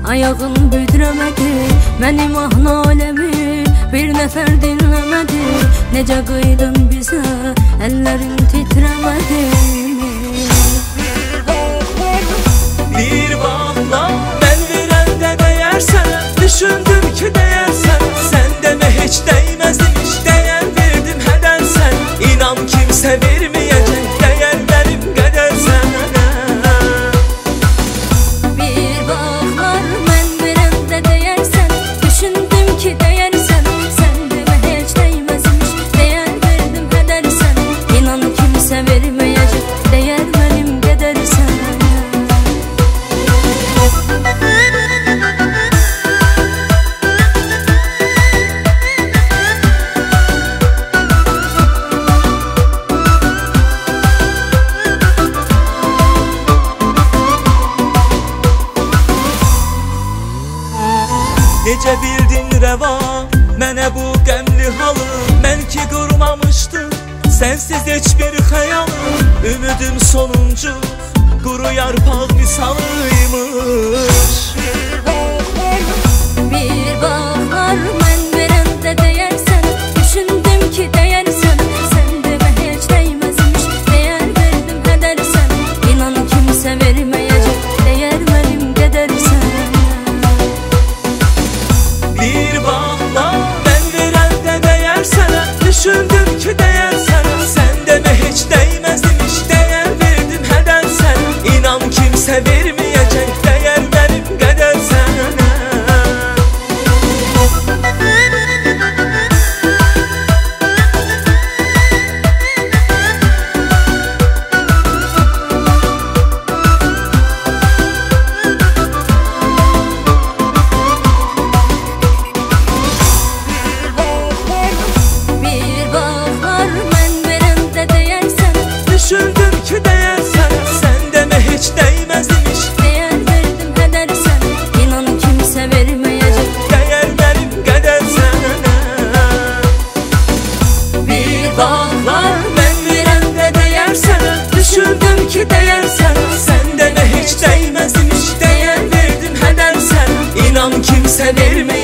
ayağın büdrəmədi mənim ahnaləmi, bir nəfər dinləmədi. Necə qıydın bizə, əllərin titrəmədi. Bir bağla mən verəndə dəyərsən, düşündüm ki dəyərsən, sən demə heç dəyməzmiş, dəyər verdim hədərsən. İnan kimsə verməyəcək dəyərlərim qədər sənə. Bir bağlar mən verəndə dəyərsən, düşündüm ki dəyərsən, sən demə heç dəyməzmiş, dəyər verdim hədərsən. İnan kimsə verməyəcək dəyər mənim qədər sənə. Necə bildin rəva mənə bu qəmli halı, mən ki qurmamışdım sənsiz heç bir xəyalım. Ümidim sonuncu quru yarpaq misalıymış. Bir bağlar mən verəndə dəyərsən, düşündüm ki dəyərsən, sən demə heç dəyməzmiş, dəyər verdim hədərsən. İnan kimsə verməyəcək dəyər mənim qədər sənə. Bir bağla mən verəndə dəyərsən, düşündüm ki dəyərsən, sən demə heç dəyməzmiş, dəyər verdim hədərsən. İnan kimsə verməyəcək dəyər mənim qədər sənə. Düşündüm ki dəyərsən, sən demə heç dəyməzmiş, Dəyər verdim hədərsən, inan kimsə verməyəcək dəyər mənim qədər sənə. Bir bağlar mən verəndə dəyərsən, düşündüm ki dəyərsən, sən demə heç dəyməzmiş, dəyər verdim hədərsən. İnan kimsə verməyəcək